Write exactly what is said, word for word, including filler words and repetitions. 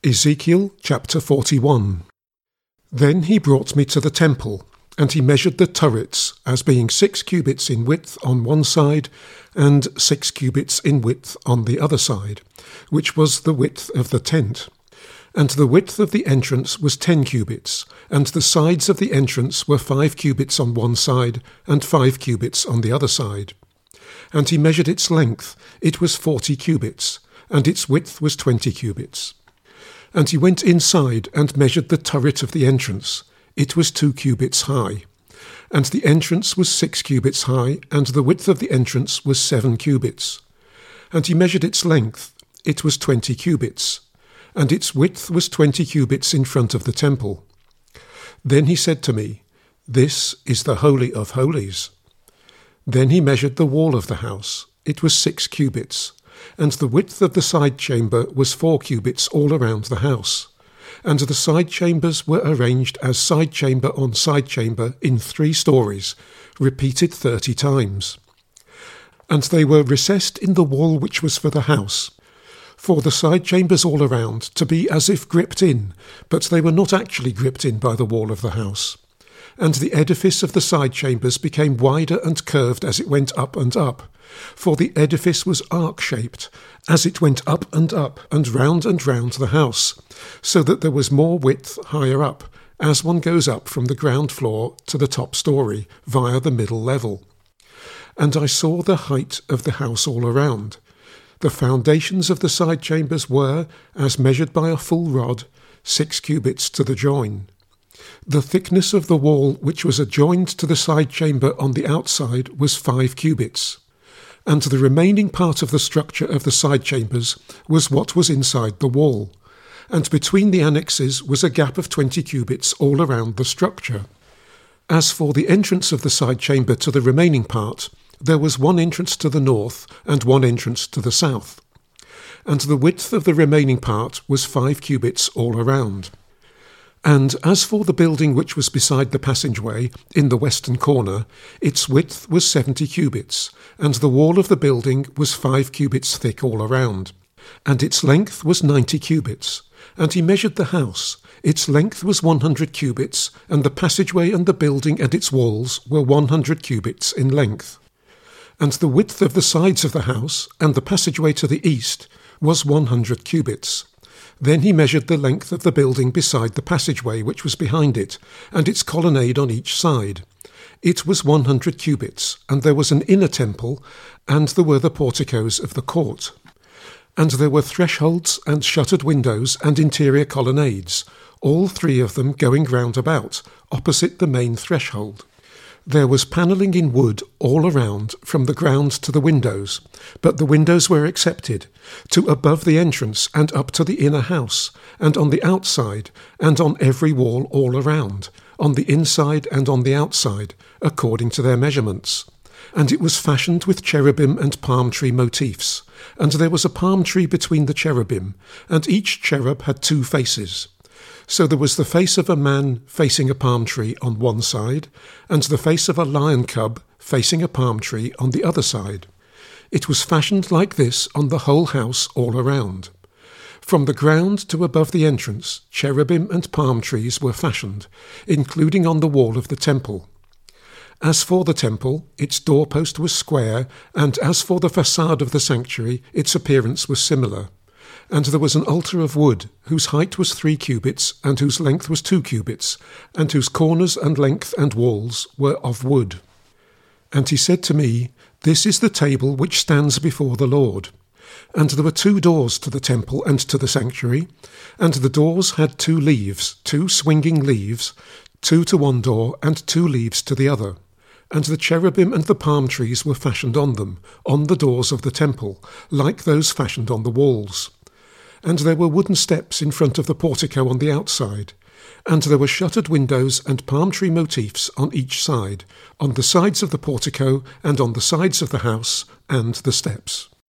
Ezekiel chapter forty-one. Then he brought me to the temple, and he measured the turrets as being six cubits in width on one side, and six cubits in width on the other side, which was the width of the tent. And the width of the entrance was ten cubits, and the sides of the entrance were five cubits on one side, and five cubits on the other side. And he measured its length, it was forty cubits, and its width was twenty cubits. And he went inside and measured the turret of the entrance. It was two cubits high. And the entrance was six cubits high, and the width of the entrance was seven cubits. And he measured its length. It was twenty cubits. And its width was twenty cubits in front of the temple. Then he said to me, "This is the Holy of Holies." Then he measured the wall of the house. It was six cubits. And the width of the side chamber was four cubits all around the house. And the side chambers were arranged as side chamber on side chamber in three stories, repeated thirty times. And they were recessed in the wall which was for the house, for the side chambers all around to be as if gripped in, but they were not actually gripped in by the wall of the house. And the edifice of the side chambers became wider and curved as it went up and up, for the edifice was arc-shaped, as it went up and up, and round and round the house, so that there was more width higher up, as one goes up from the ground floor to the top story, via the middle level. And I saw the height of the house all around. The foundations of the side chambers were, as measured by a full rod, six cubits to the join. The thickness of the wall which was adjoined to the side chamber on the outside was five cubits. And the remaining part of the structure of the side chambers was what was inside the wall, and between the annexes was a gap of twenty cubits all around the structure. As for the entrance of the side chamber to the remaining part, there was one entrance to the north and one entrance to the south, and the width of the remaining part was five cubits all around. And as for the building which was beside the passageway, in the western corner, its width was seventy cubits, and the wall of the building was five cubits thick all around. And its length was ninety cubits. And he measured the house. Its length was one hundred cubits, and the passageway and the building and its walls were one hundred cubits in length. And the width of the sides of the house, and the passageway to the east, was one hundred cubits. Then he measured the length of the building beside the passageway which was behind it, and its colonnade on each side. It was one hundred cubits, and there was an inner temple, and there were the porticos of the court. And there were thresholds and shuttered windows and interior colonnades, all three of them going round about, opposite the main threshold. There was panelling in wood all around, from the ground to the windows, but the windows were excepted, to above the entrance and up to the inner house, and on the outside, and on every wall all around, on the inside and on the outside, according to their measurements. And it was fashioned with cherubim and palm tree motifs, and there was a palm tree between the cherubim, and each cherub had two faces. So there was the face of a man facing a palm tree on one side, and the face of a lion cub facing a palm tree on the other side. It was fashioned like this on the whole house all around. From the ground to above the entrance, cherubim and palm trees were fashioned, including on the wall of the temple. As for the temple, its doorpost was square, and as for the facade of the sanctuary, its appearance was similar. And there was an altar of wood, whose height was three cubits, and whose length was two cubits, and whose corners and length and walls were of wood. And he said to me, "This is the table which stands before the Lord." And there were two doors to the temple and to the sanctuary, and the doors had two leaves, two swinging leaves, two to one door and two leaves to the other. And the cherubim and the palm trees were fashioned on them, on the doors of the temple, like those fashioned on the walls. And there were wooden steps in front of the portico on the outside, and there were shuttered windows and palm tree motifs on each side, on the sides of the portico and on the sides of the house and the steps.